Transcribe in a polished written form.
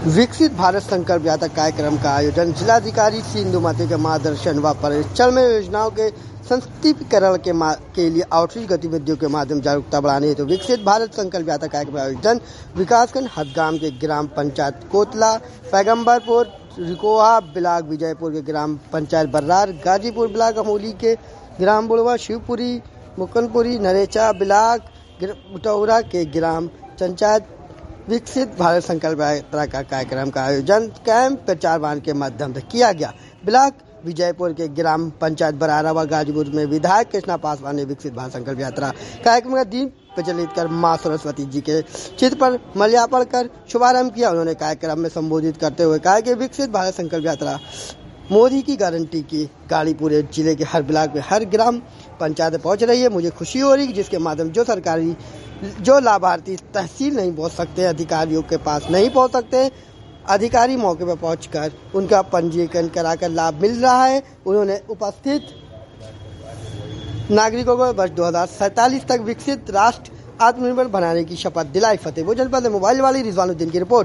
विकसित भारत संकल्प यात्रा कार्यक्रम का आयोजन जिलाधिकारी सी इंदुमती के मार्गदर्शन व परिचालन में योजनाओं के संक्षिप्तीकरण के लिए आउटरीच गतिविधियों के माध्यम जागरूकता बढ़ाने हेतु विकसित भारत संकल्प यात्रा कार्यक्रम का आयोजन विकासखंड हदगाम के ग्राम पंचायत कोतला, पैगंबरपुर, रिकोहा ब्लॉक विजयपुर के ग्राम पंचायत बर्रार, गाजीपुर ब्लॉक अमोली के ग्राम बुढ़वा, शिवपुरी, मुकनपुरी, नरेचा ब्लॉक बुटौरा के ग्राम पंचायत विकसित भारत संकल्प यात्रा का कार्यक्रम का आयोजन कैंप प्रचार वाहन के माध्यम से किया गया। ब्लॉक विजयपुर के ग्राम पंचायत बरारा व गाजीपुर में विधायक कृष्णा पासवान ने विकसित भारत संकल्प यात्रा कार्यक्रम का दीप प्रज्वलित कर मां सरस्वती जी के चित्र पर माल्यार्पण कर शुभारंभ किया। उन्होंने कार्यक्रम में संबोधित करते हुए कहा कि विकसित भारत संकल्प यात्रा मोदी की गारंटी की गाड़ी पूरे जिले के हर ब्लॉक में हर ग्राम पंचायत पहुंच रही है। मुझे खुशी हो रही है जिसके माध्यम जो लाभार्थी तहसील नहीं पहुंच सकते, अधिकारियों के पास नहीं पहुंच सकते, अधिकारी मौके पर पहुंचकर उनका पंजीकरण कराकर लाभ मिल रहा है। उन्होंने उपस्थित नागरिकों को वर्ष 2047 तक विकसित राष्ट्र आत्मनिर्भर बनाने की शपथ दिलाई। फतेहपुर जनपद में मोबाइल वाली रिजवानुद्दीन की रिपोर्ट।